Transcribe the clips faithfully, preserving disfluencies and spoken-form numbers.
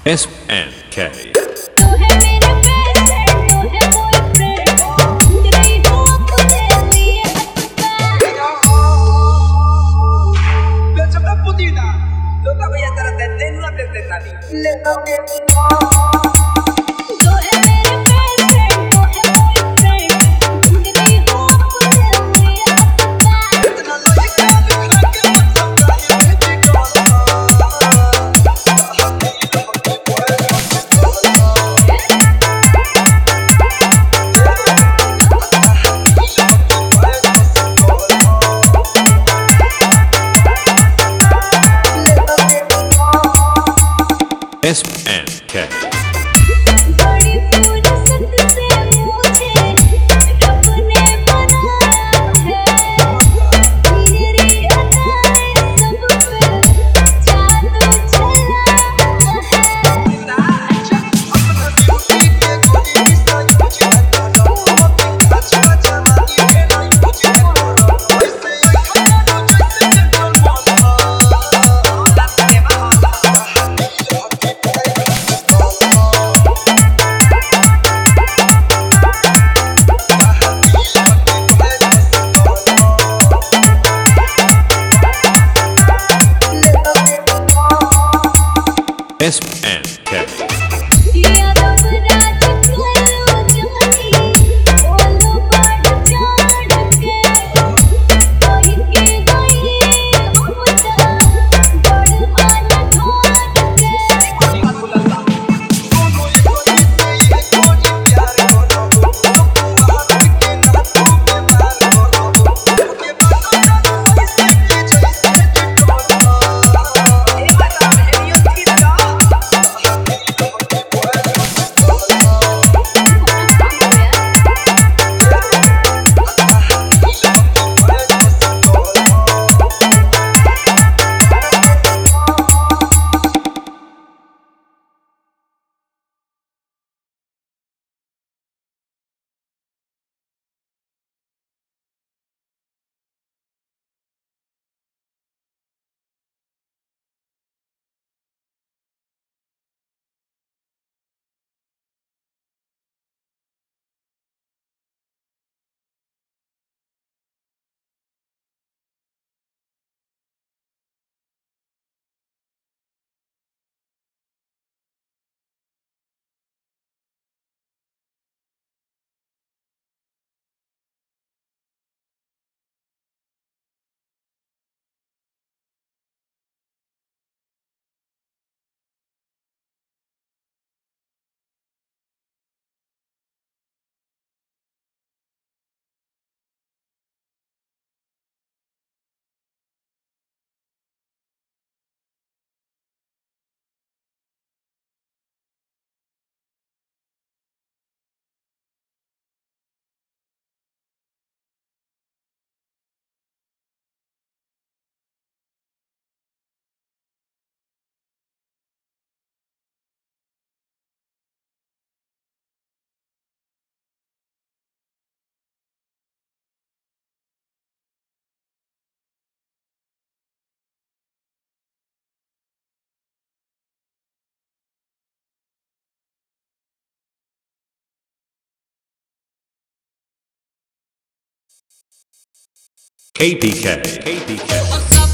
S N K. S N K. S N K. K P K. K P K.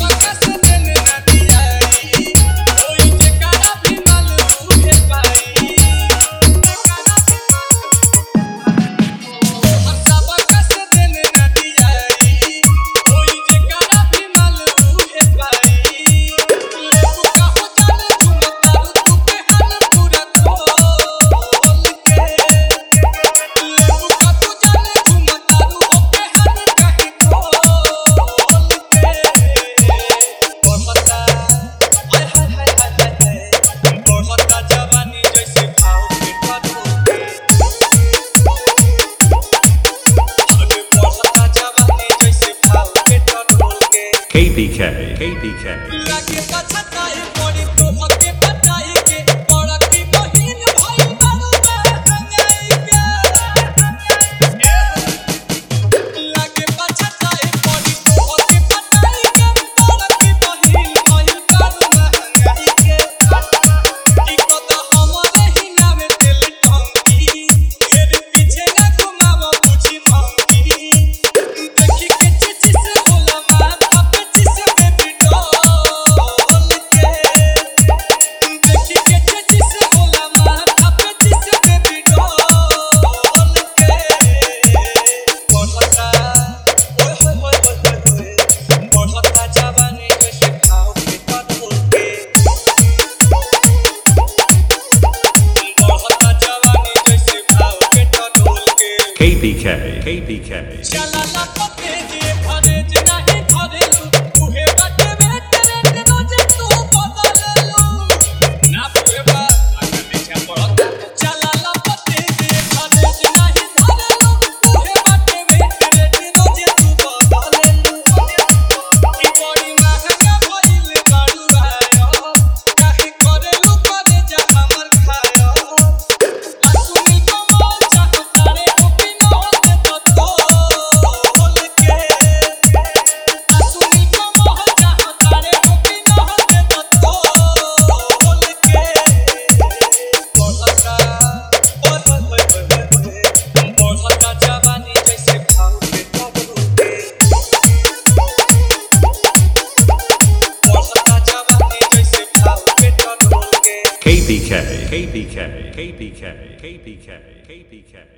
K P K. K P K. K B K चलाला पते जे भरेज नाही भरेलू उहे बाटे wait rate रोज तू बदललू ना पुरेबा आगे पीछे पड़त चलाला पते जे भरेज नाही भरेलू उहे बाटे वेट रेट रोज तू बदललू की बड़ी महंगा भइल बाड़ू आयो काहे करेलू करे जा हमर खायो आ सुनी कमाल चाहता रे ओपी न होते तो तो होल के आ सुनी कमाल चाहता रे ओपी न होते तो तो होल के बोलता ओए ओए ओए बोलता जवानी जैसे भाव पे कबरू के बोलता जवानी जैसे भाव पे कबरू के K B K K B K K B K K B K K B K